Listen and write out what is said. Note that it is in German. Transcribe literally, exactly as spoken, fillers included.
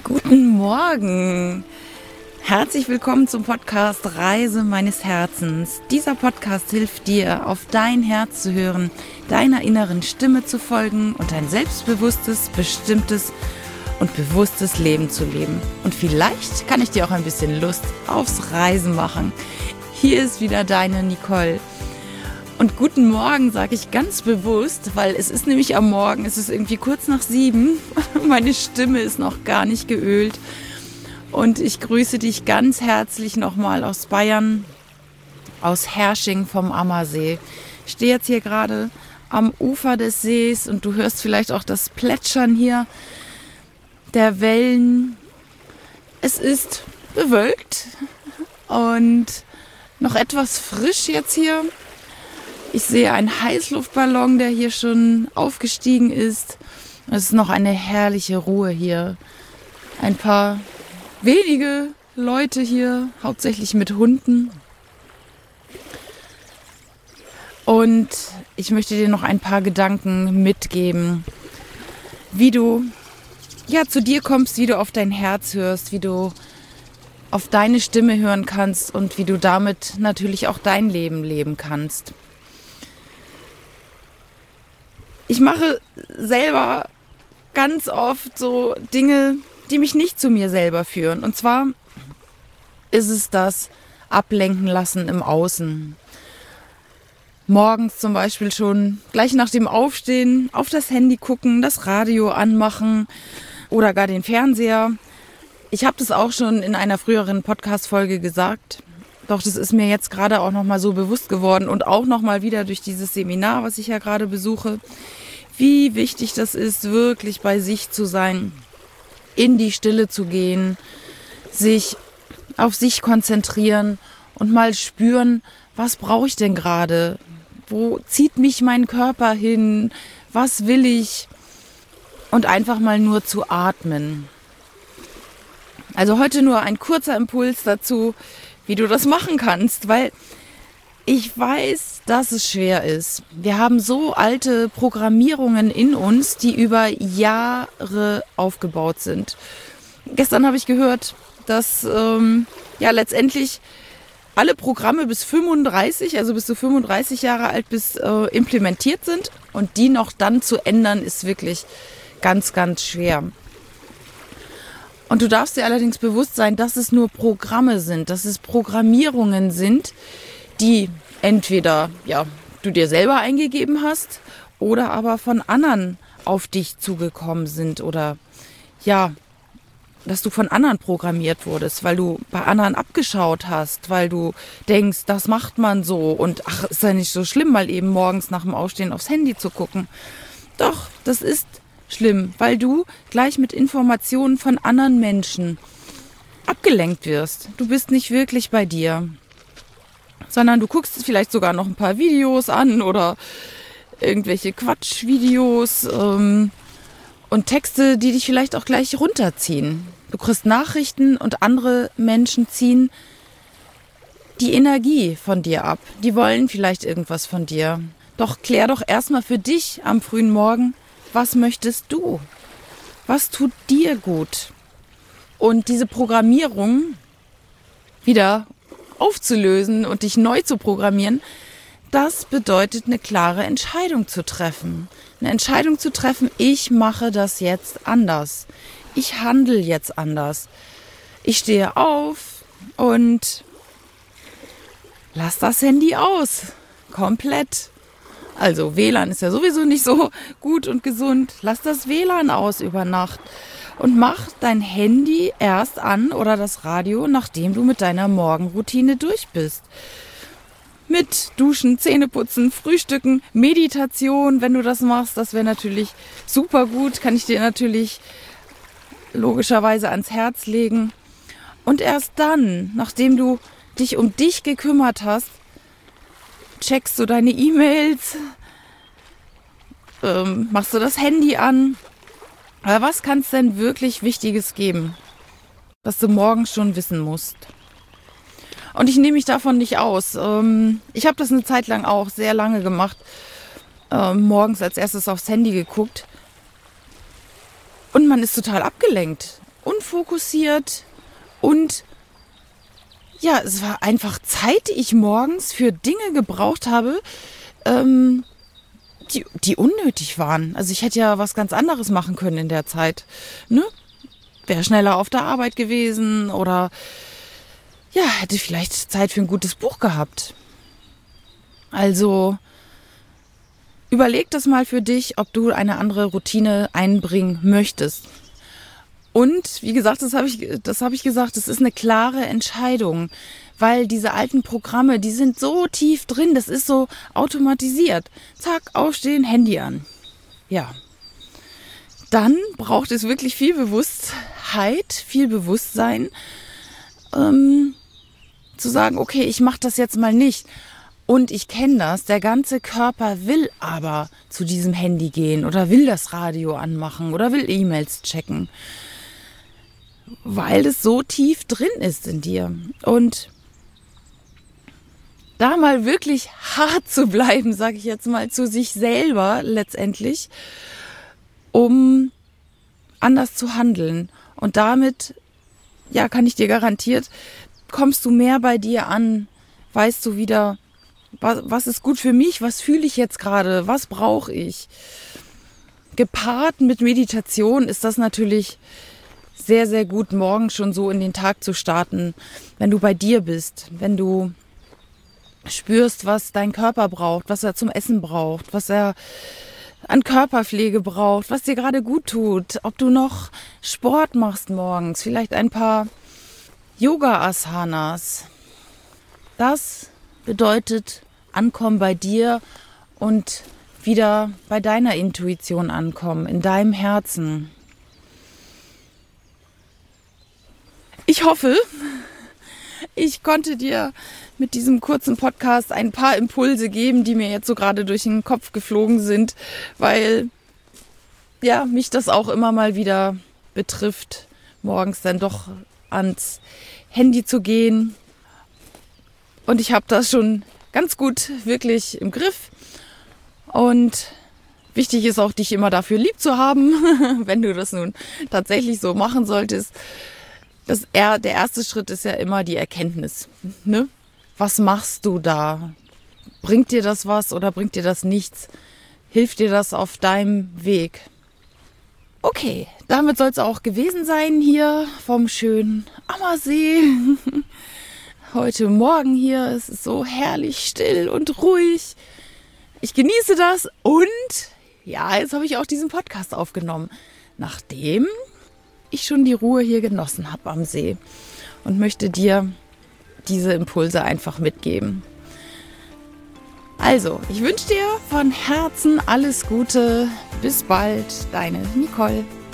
Guten Morgen! Herzlich willkommen zum Podcast Reise meines Herzens. Dieser Podcast hilft dir, auf dein Herz zu hören, deiner inneren Stimme zu folgen und ein selbstbewusstes, bestimmtes und bewusstes Leben zu leben. Und vielleicht kann ich dir auch ein bisschen Lust aufs Reisen machen. Hier ist wieder deine Nicole. Und guten Morgen sage ich ganz bewusst, weil es ist nämlich am Morgen, es ist irgendwie kurz nach sieben, meine Stimme ist noch gar nicht geölt. Und ich grüße dich ganz herzlich nochmal aus Bayern, aus Hersching vom Ammersee. Ich stehe jetzt hier gerade am Ufer des Sees und du hörst vielleicht auch das Plätschern hier der Wellen. Es ist bewölkt und noch etwas frisch jetzt hier. Ich sehe einen Heißluftballon, der hier schon aufgestiegen ist. Es ist noch eine herrliche Ruhe hier. Ein paar wenige Leute hier, hauptsächlich mit Hunden. Und ich möchte dir noch ein paar Gedanken mitgeben, wie du ja zu dir kommst, wie du auf dein Herz hörst, wie du auf deine Stimme hören kannst und wie du damit natürlich auch dein Leben leben kannst. Ich mache selber ganz oft so Dinge, die mich nicht zu mir selber führen. Und zwar ist es das Ablenken lassen im Außen. Morgens zum Beispiel schon gleich nach dem Aufstehen auf das Handy gucken, das Radio anmachen oder gar den Fernseher. Ich habe das auch schon in einer früheren Podcast-Folge gesagt. Doch das ist mir jetzt gerade auch nochmal so bewusst geworden und auch nochmal wieder durch dieses Seminar, was ich ja gerade besuche, wie wichtig das ist, wirklich bei sich zu sein, in die Stille zu gehen, sich auf sich konzentrieren und mal spüren, was brauche ich denn gerade? Wo zieht mich mein Körper hin? Was will ich? Und einfach mal nur zu atmen. Also heute nur ein kurzer Impuls dazu, wie du das machen kannst, weil ich weiß, dass es schwer ist. Wir haben so alte Programmierungen in uns, die über Jahre aufgebaut sind. Gestern habe ich gehört, dass ähm, ja letztendlich alle Programme bis fünfunddreißig, also bis du fünfunddreißig Jahre alt bist, äh, implementiert sind. Und die noch dann zu ändern, ist wirklich ganz, ganz schwer. Und du darfst dir allerdings bewusst sein, dass es nur Programme sind, dass es Programmierungen sind, die entweder ja, du dir selber eingegeben hast oder aber von anderen auf dich zugekommen sind oder ja, dass du von anderen programmiert wurdest, weil du bei anderen abgeschaut hast, weil du denkst, das macht man so und ach, ist ja nicht so schlimm, mal eben morgens nach dem Aufstehen aufs Handy zu gucken. Doch, das ist schlimm, weil du gleich mit Informationen von anderen Menschen abgelenkt wirst. Du bist nicht wirklich bei dir, sondern du guckst vielleicht sogar noch ein paar Videos an oder irgendwelche Quatschvideos ähm, und Texte, die dich vielleicht auch gleich runterziehen. Du kriegst Nachrichten und andere Menschen ziehen die Energie von dir ab. Die wollen vielleicht irgendwas von dir. Doch klär doch erstmal für dich am frühen Morgen, was möchtest du? Was tut dir gut? Und diese Programmierung wieder aufzulösen und dich neu zu programmieren, das bedeutet eine klare Entscheidung zu treffen. Eine Entscheidung zu treffen, ich mache das jetzt anders. Ich handle jetzt anders. Ich stehe auf und lass das Handy aus. Komplett. Also W L A N ist ja sowieso nicht so gut und gesund. Lass das W L A N aus über Nacht und mach dein Handy erst an oder das Radio, nachdem du mit deiner Morgenroutine durch bist. Mit Duschen, Zähneputzen, Frühstücken, Meditation, wenn du das machst, das wäre natürlich super gut, kann ich dir natürlich logischerweise ans Herz legen. Und erst dann, nachdem du dich um dich gekümmert hast, checkst du deine E-Mails, ähm, machst du das Handy an. Aber was kann es denn wirklich Wichtiges geben, was du morgens schon wissen musst? Und ich nehme mich davon nicht aus. Ähm, ich habe das eine Zeit lang auch sehr lange gemacht. Ähm, morgens als erstes aufs Handy geguckt. Und man ist total abgelenkt. Und unfokussiert und ja, es war einfach Zeit, die ich morgens für Dinge gebraucht habe, ähm, die, die unnötig waren. Also ich hätte ja was ganz anderes machen können in der Zeit. Ne? Wäre schneller auf der Arbeit gewesen oder ja, hätte vielleicht Zeit für ein gutes Buch gehabt. Also überleg das mal für dich, ob du eine andere Routine einbringen möchtest. Und wie gesagt, das habe ich, das habe ich gesagt, das ist eine klare Entscheidung, weil diese alten Programme, die sind so tief drin, das ist so automatisiert. Zack, aufstehen, Handy an. Ja. Dann braucht es wirklich viel Bewusstheit, viel Bewusstsein, ähm, zu sagen, okay, ich mache das jetzt mal nicht. Und ich kenne das, der ganze Körper will aber zu diesem Handy gehen oder will das Radio anmachen oder will E-Mails checken, weil es so tief drin ist in dir. Und da mal wirklich hart zu bleiben, sage ich jetzt mal, zu sich selber letztendlich, um anders zu handeln. Und damit, ja, kann ich dir garantiert, kommst du mehr bei dir an, weißt du wieder, was, was ist gut für mich, was fühle ich jetzt gerade, was brauche ich. Gepaart mit Meditation ist das natürlich sehr, sehr gut, morgen schon so in den Tag zu starten, wenn du bei dir bist, wenn du spürst, was dein Körper braucht, was er zum Essen braucht, was er an Körperpflege braucht, was dir gerade gut tut, ob du noch Sport machst morgens, vielleicht ein paar Yoga-Asanas. Das bedeutet ankommen bei dir und wieder bei deiner Intuition ankommen, in deinem Herzen. Ich hoffe, ich konnte dir mit diesem kurzen Podcast ein paar Impulse geben, die mir jetzt so gerade durch den Kopf geflogen sind, weil ja, mich das auch immer mal wieder betrifft, morgens dann doch ans Handy zu gehen. Und ich habe das schon ganz gut wirklich im Griff. Und wichtig ist auch, dich immer dafür lieb zu haben, wenn du das nun tatsächlich so machen solltest. Das, der erste Schritt ist ja immer die Erkenntnis. Ne? Was machst du da? Bringt dir das was oder bringt dir das nichts? Hilft dir das auf deinem Weg? Okay, damit soll es auch gewesen sein hier vom schönen Ammersee. Heute Morgen hier, es ist so herrlich still und ruhig. Ich genieße das und ja, jetzt habe ich auch diesen Podcast aufgenommen, nachdem ich schon die Ruhe hier genossen habe am See und möchte dir diese Impulse einfach mitgeben. Also, ich wünsche dir von Herzen alles Gute. Bis bald, deine Nicole.